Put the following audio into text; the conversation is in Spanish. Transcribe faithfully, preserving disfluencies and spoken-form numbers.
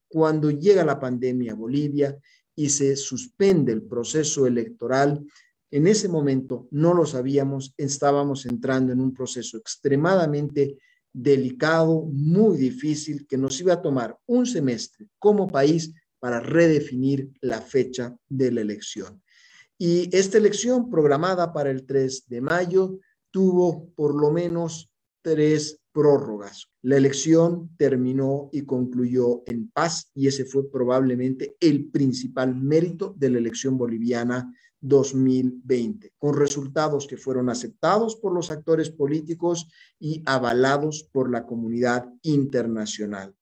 Cuando llega la pandemia a Bolivia y se suspende el proceso electoral, en ese momento no lo sabíamos, estábamos entrando en un proceso extremadamente delicado, muy difícil, que nos iba a tomar un semestre como país para redefinir la fecha de la elección. Y esta elección programada para el tres de mayo tuvo por lo menos tres prórrogas. La elección terminó y concluyó en paz y ese fue probablemente el principal mérito de la elección boliviana dos mil veinte, con resultados que fueron aceptados por los actores políticos y avalados por la comunidad internacional.